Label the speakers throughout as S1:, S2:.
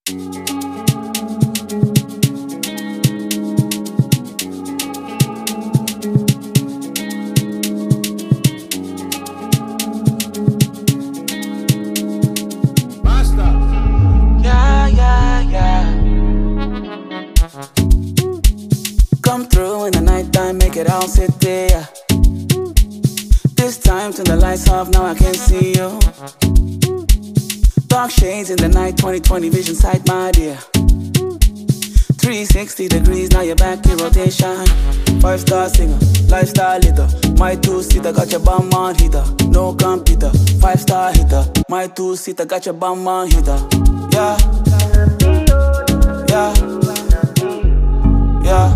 S1: Come through in the nighttime, make it all city, yeah. This time turn the lights off, now I can see you. Dark shades in the night, 20/20 vision sight, my dear. 360 degrees, now you're back in rotation. 5-star singer, lifestyle hitter. My two-seater got your bum on heater. No computer, 5-star hitter. My two-seater got your bum on heater. Yeah, yeah, yeah.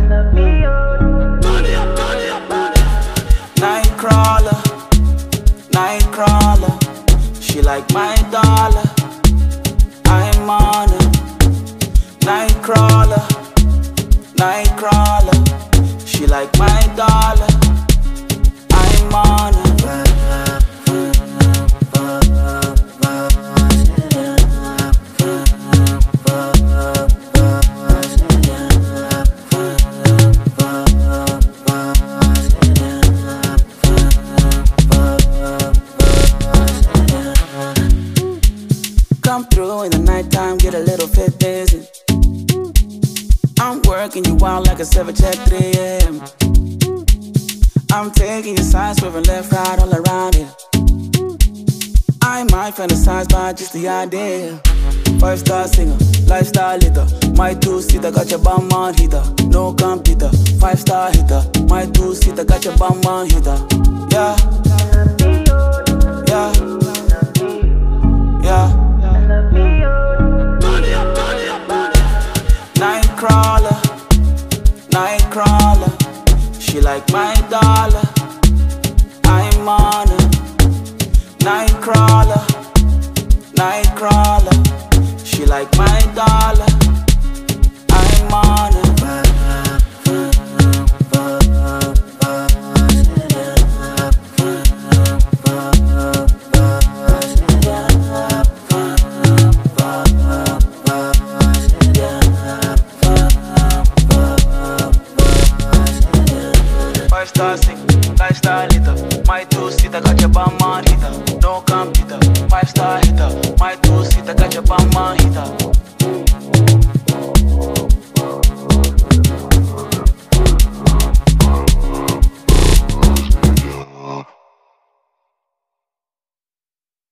S1: Nightcrawler, nightcrawler. She like my dollar, I'm on her. Nightcrawler, nightcrawler. She like my dollar, I'm on her. Come through in the nighttime, get a little fit busy. I'm working you out like a 7-check 3 a.m. I'm taking your side, swerving left, right, all around it. I might fantasize by just the idea. 5-star singer, lifestyle hitter. My two-seater got your bum on heater. No computer, 5-star hitter. My two-seater got your bum on heater. Yeah, yeah, yeah. Nightcrawler, nightcrawler. She like my dollar, I'm on her. Nightcrawler, nightcrawler. She like my dollar, I'm on her. Lifestyle hitter. My two-seater got your bum on heater. No computer, 5-star hitter. My two-seater got your bum on heater.